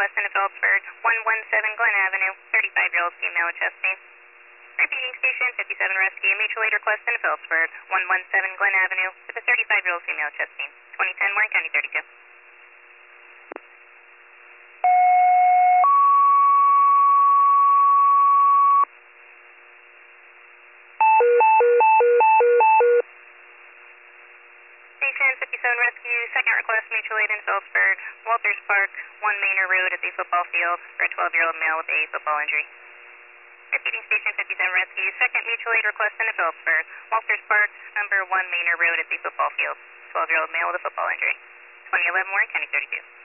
request into Phillipsburg, 117 Glen Avenue, 35-year-old female with chest pain. Repeating station 57 rescue, mutual aid request into Phillipsburg, 117 Glen Avenue, with a 35-year-old female with chest pain. 2010 Warren County 32. Station 57 rescue, second request, mutual aid in Phillipsburg, Walters Park, 1 Manor Road at the football field for a 12-year-old male with a football injury. Repeating station 57 rescue, second mutual aid request into Phillipsburg, Walters Park, number 1 Manor Road at the football field, 12-year-old male with a football injury. 2011 Warren County 32.